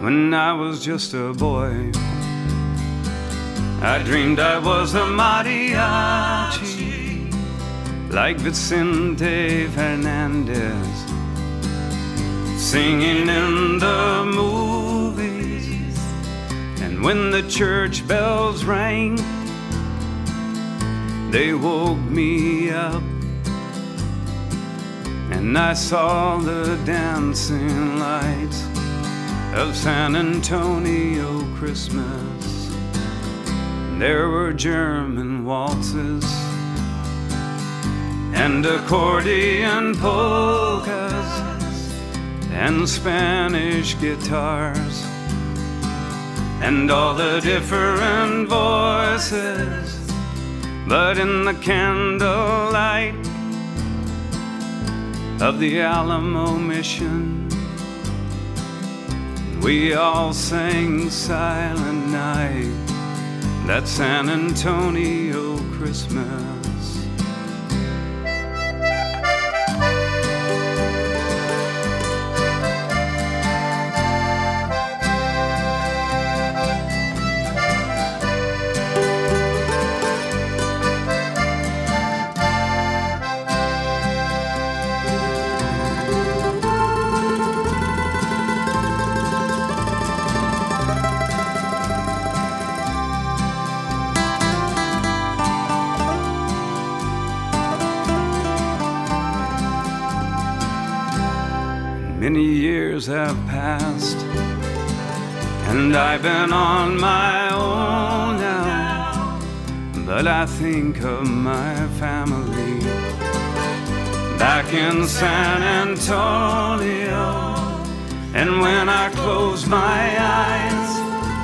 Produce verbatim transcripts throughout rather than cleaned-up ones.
when I was just a boy. I dreamed I was a mariachi, like Vicente Fernandez, singing in the movies. And when the church bells rang, they woke me up, and I saw the dancing lights of San Antonio Christmas. There were German waltzes and accordion polkas and Spanish guitars and all the different voices. But in the candlelight of the Alamo Mission, we all sang Silent Night, that San Antonio Christmas. Many years have passed, and I've been on my own now, but I think of my family back in San Antonio. And when I close my eyes,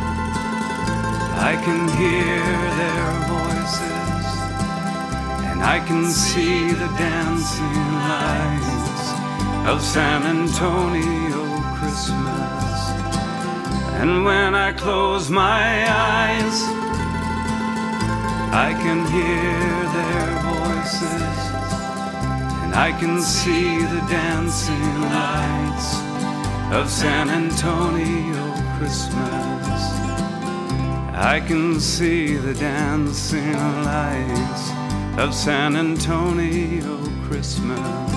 I can hear their voices, and I can see the dancing lights of San Antonio Christmas. And when I close my eyes, I can hear their voices, and I can see the dancing lights of San Antonio Christmas. I can see the dancing lights of San Antonio Christmas.